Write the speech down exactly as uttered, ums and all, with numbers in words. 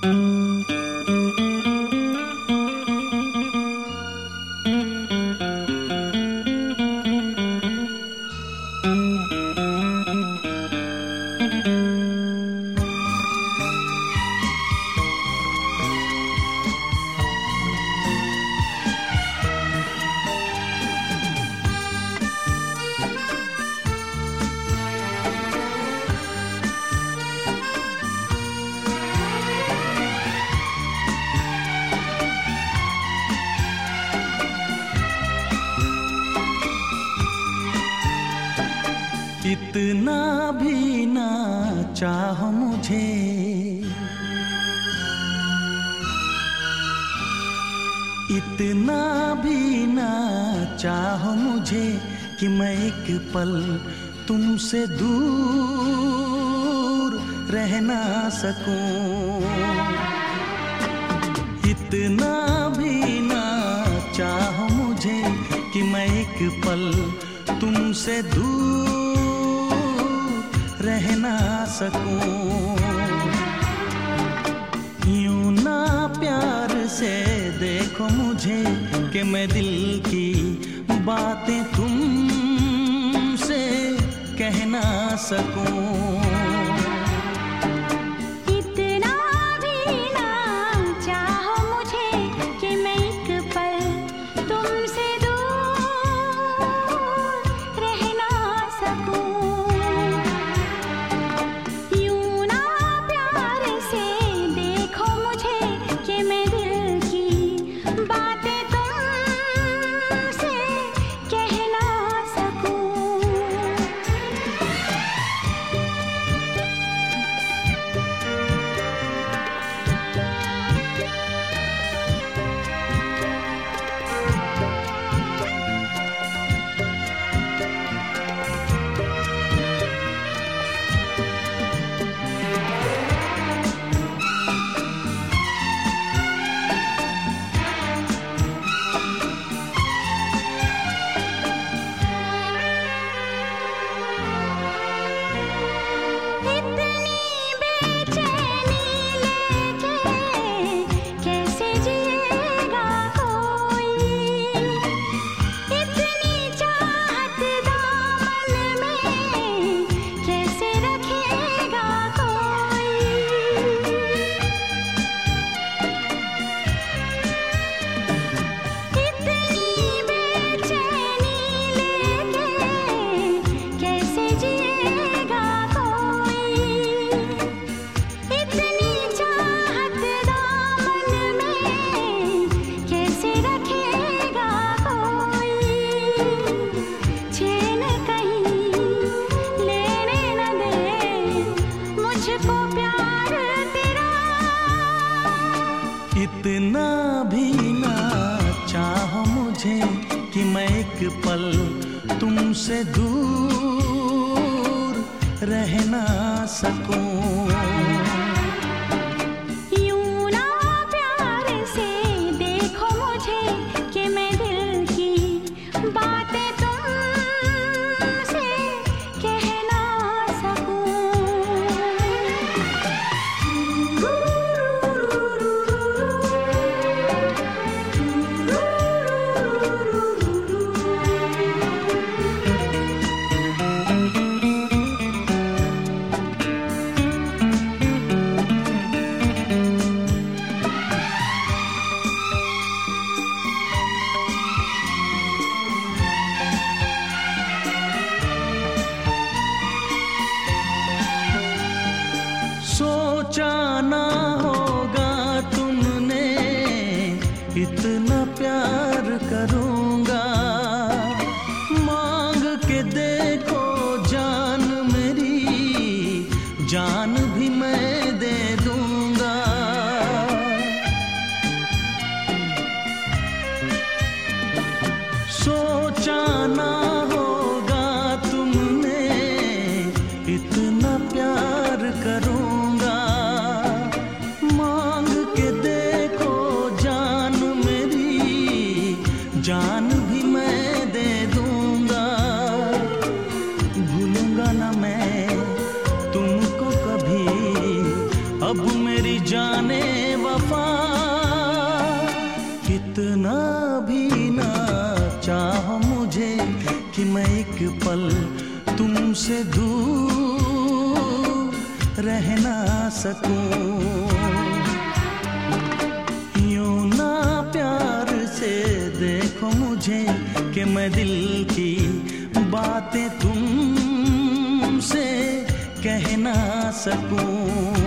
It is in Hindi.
इतना भी ना चाहो मुझे, इतना भी ना चाहो मुझे कि मैं एक पल तुमसे दूर रह ना सकूं। इतना भी ना चाहो मुझे कि मैं एक पल तुमसे दूर रह ना सकूं। यूं ना प्यार से देखो मुझे कि मैं दिल की बातें तुमसे कह ना सकूं। इतना भी ना चाहो मुझे कि मैं एक पल तुमसे दूर रह ना सकूं। सोचा ना होगा तुमने इतना प्यार करूंगा। मांग के देखो जान मेरी, जान भी मैं दे दूंगा। सोचा ना होगा तुमने इतना प्यार करूंगा। मांग के देखो जान मेरी, जान भी मैं दे दूंगा। भूलूंगा ना मैं तुमको कभी अब मेरी जाने वफा, कितना भी ना चाहो मुझे कि मैं एक पल तुमसे दूर रह ना सकूं। यूं ना प्यार से देखो मुझे कि मैं दिल की बातें तुमसे कह ना सकूं।